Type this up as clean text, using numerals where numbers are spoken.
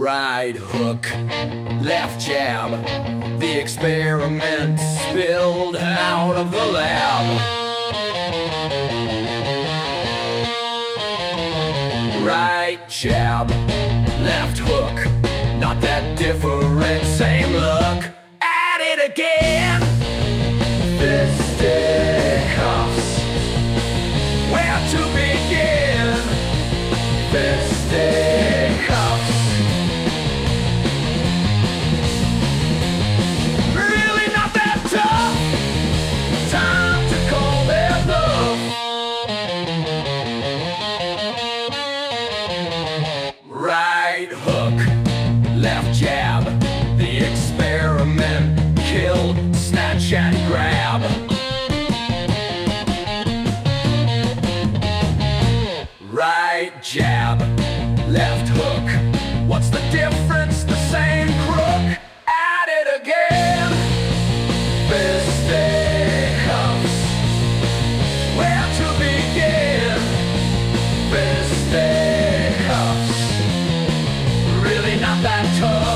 Right hook, left jab. The experiment spilled out of the lab. Right jab, left hook. Not that different, same look. At it again. Fisticuffs. Where to begin? Fisticuffs. Really not that tough. Time to call their bluff. Right hook, left jab. The experiment killed, snatch and grab. Right jab, left hook. What's the difference? The same crook. At it again. Fisticuffs. Where to begin? Fisticuffs. Really not that tough.